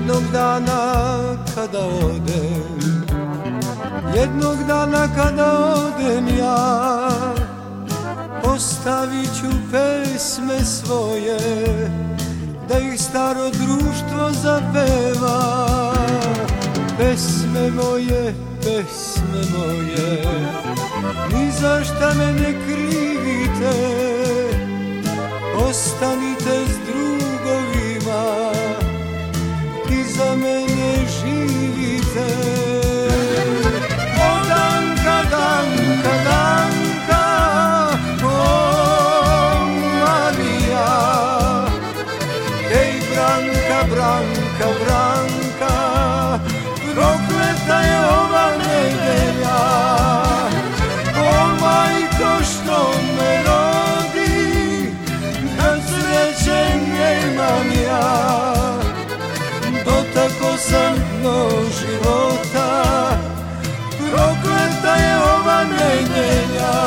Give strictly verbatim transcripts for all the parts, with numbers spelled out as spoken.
Jednog dana kada odem, jednog dana kada odem ja, ostavit ću pesme svoje, da ih staro društvo zapeva. Pesme moje, pesme moje, ni za šta me ne krivite, ostanite s drugovima i za mene živite. O Danka, Danka, Danka, o Marija, ej Branka, Branka, Branka, prokleta je ova nedelja. O majko što me rodi, kad sreće nemam ja, dotako sam dno života, prokleta je ova nedelja.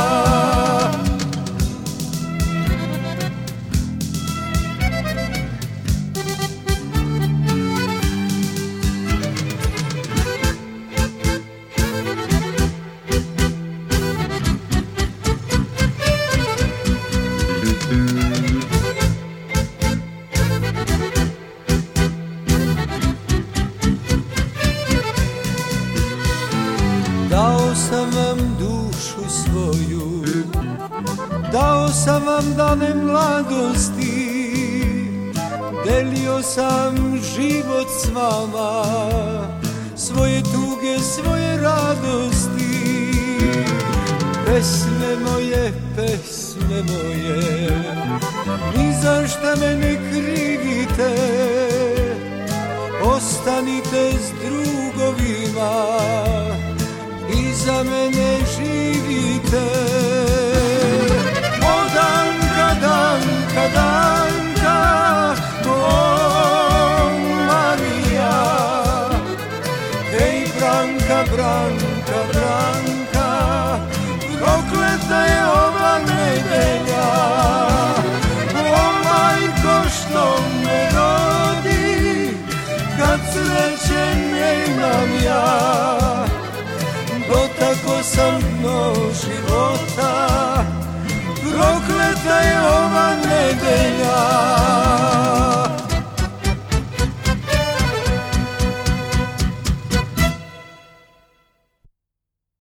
Dao sam vam dušu svoju, dao sam vam dane mladosti, delio sam život s vama, svoje tuge, svoje radosti. Pesme moje, pesme moje, ni za šta me ne krivite, ostanite s drugovima i za mene živite. O Danka, Danka, Danka, o Marija, ej Branka, Branka, Branka, prokleta je ova nedelja. O majko što me rodi, kad sreće nemam ja,